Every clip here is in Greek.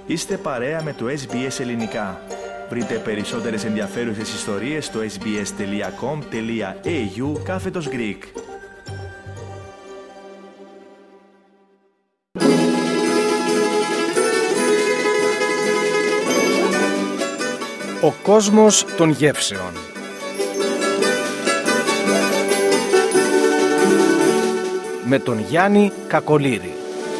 Είστε παρέα με το SBS Ελληνικά. Βρείτε περισσότερες ενδιαφέρουσες ιστορίες στο sbs.com.au/Greek. Ο κόσμος των γεύσεων. Με τον Γιάννη Κακολήρη.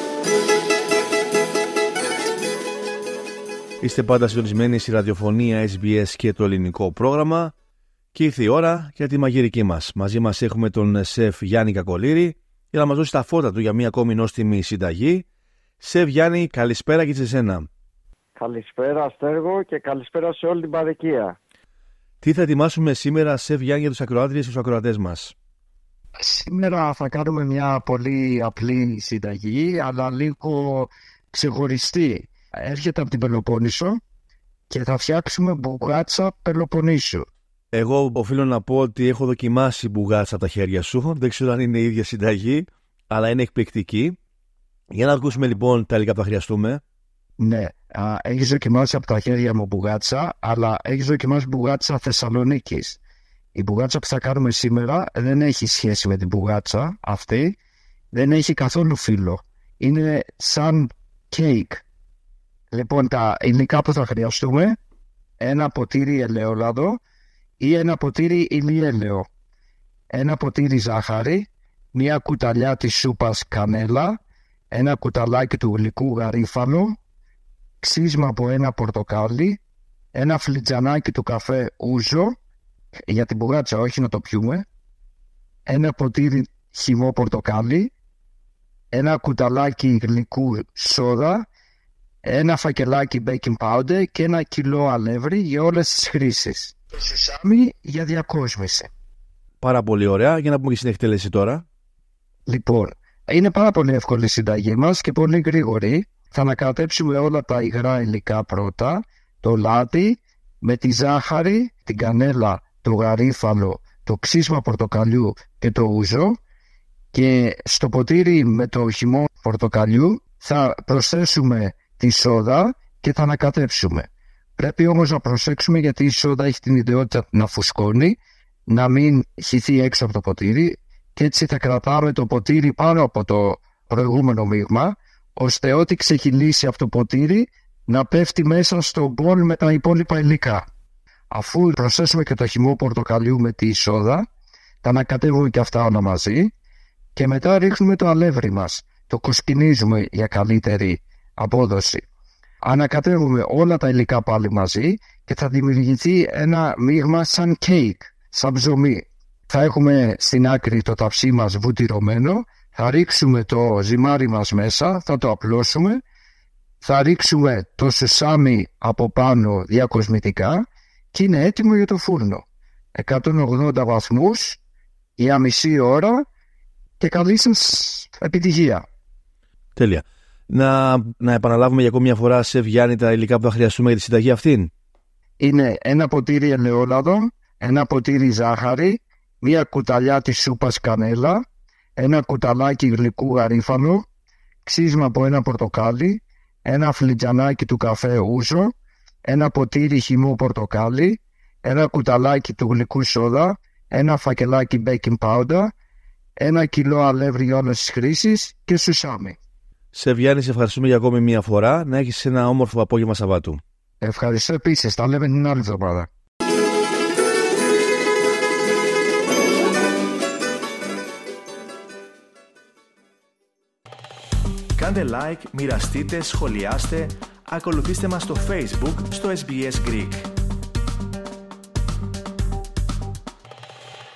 Είστε πάντα συντονισμένοι στη ραδιοφωνία SBS και το ελληνικό πρόγραμμα και ήρθε η ώρα για τη μαγειρική μας. Μαζί μας έχουμε τον σεφ Γιάννη Κακολήρη για να μας δώσει τα φώτα του για μία ακόμη νόστιμη συνταγή. Σεφ Γιάννη, καλησπέρα και σε εσένα. Καλησπέρα Αστέργο και καλησπέρα σε όλη την παροικία. Τι θα ετοιμάσουμε σήμερα, σεφ Γιάννη, για τους ακροάτριες και τους ακροατές μας? Σήμερα θα κάνουμε μια πολύ απλή συνταγή, αλλά λίγο ξεχωριστή. Έρχεται από την Πελοπόννησο και θα φτιάξουμε μπουγάτσα Πελοποννήσου. Εγώ οφείλω να πω ότι έχω δοκιμάσει μπουγάτσα από τα χέρια σου. Δεν ξέρω αν είναι η ίδια συνταγή, αλλά είναι εκπληκτική. Για να ακούσουμε λοιπόν τα υλικά που θα χρειαστούμε. Ναι, έχεις δοκιμάσει από τα χέρια μου μπουγάτσα, αλλά έχεις δοκιμάσει μπουγάτσα Θεσσαλονίκης. Η μπουγάτσα που θα κάνουμε σήμερα δεν έχει σχέση με την μπουγάτσα αυτή, δεν έχει καθόλου φύλλο. Είναι σαν κέικ. Λοιπόν, τα υλικά που θα χρειαστούμε: ένα ποτήρι ελαιόλαδο ή ένα ποτήρι ηλιέλαιο, ένα ποτήρι ζάχαρη, μία κουταλιά της σούπας κανέλα, ένα κουταλάκι του γλυκού γαρίφαλου, ξύσμα από ένα πορτοκάλι, ένα φλιτζανάκι του καφέ ούζο, για την μπουγάτσα όχι να το πιούμε, ένα ποτήρι χυμό πορτοκάλι, ένα κουταλάκι γλυκού σόδα, ένα φακελάκι baking powder και ένα κιλό αλεύρι για όλες τις χρήσεις. Το σουσάμι για διακόσμηση. Πάρα πολύ ωραία. Για να πούμε και στην εκτέλεση τώρα. Λοιπόν, είναι πάρα πολύ εύκολη η συνταγή μας και πολύ γρήγορη. Θα ανακατέψουμε όλα τα υγρά υλικά πρώτα. Το λάδι με τη ζάχαρη, την κανέλα, το γαρίφαλο, το ξύσμα πορτοκαλιού και το ούζο. Και στο ποτήρι με το χυμό πορτοκαλιού θα προσθέσουμε τη σόδα και θα ανακατέψουμε. Πρέπει όμως να προσέξουμε, γιατί η σόδα έχει την ιδιότητα να φουσκώνει, να μην χυθεί έξω από το ποτήρι, και έτσι θα κρατάμε το ποτήρι πάνω από το προηγούμενο μείγμα, ώστε ό,τι ξεχυλήσει από το ποτήρι να πέφτει μέσα στο μπολ με τα υπόλοιπα υλικά. Αφού προσθέσουμε και το χυμό πορτοκαλιού με τη σόδα, τα ανακατεύουμε και αυτά όλα μαζί και μετά ρίχνουμε το αλεύρι μας. Το κοσκινίζουμε για καλύτερη απόδοση. Ανακατεύουμε όλα τα υλικά πάλι μαζί και θα δημιουργηθεί ένα μείγμα σαν κέικ, σαν ψωμί. Θα έχουμε στην άκρη το ταψί μας βουτυρωμένο, θα ρίξουμε το ζυμάρι μας μέσα, θα το απλώσουμε, θα ρίξουμε το σουσάμι από πάνω διακοσμητικά και είναι έτοιμο για το φούρνο. 180 βαθμούς για μισή ώρα και καλή σας επιτυχία. Τέλεια. Να επαναλάβουμε για ακόμη μια φορά, σεφ Γιάννη, τα υλικά που θα χρειαστούμε για τη συνταγή αυτήν. Είναι ένα ποτήρι ελαιόλαδο, ένα ποτήρι ζάχαρη, μία κουταλιά της σούπας κανέλα, ένα κουταλάκι γλυκού γαρίφαλου, ξύσμα από ένα πορτοκάλι, ένα φλιτζανάκι του καφέ ούζο, ένα ποτήρι χυμό πορτοκάλι, ένα κουταλάκι του γλυκού σόδα, ένα φακελάκι baking powder, ένα κιλό αλεύρι για όλες τις χρήσεις και σουσάμι. Σεφ Γιάννη, σε ευχαριστούμε για ακόμη μια φορά. Να έχεις ένα όμορφο απόγευμα Σαββάτου. Ευχαριστώ επίσης. Τα λέμε την άλλη εβδομάδα. Κάντε like, μοιραστείτε, σχολιάστε, ακολουθήστε μας στο Facebook στο SBS Greek.